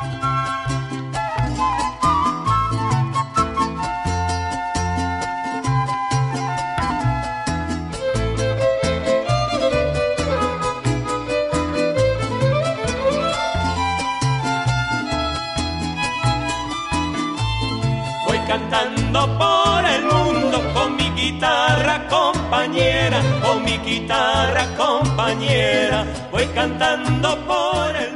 Cantando por el mundo con mi guitarra compañera, con mi guitarra compañera, voy cantando por el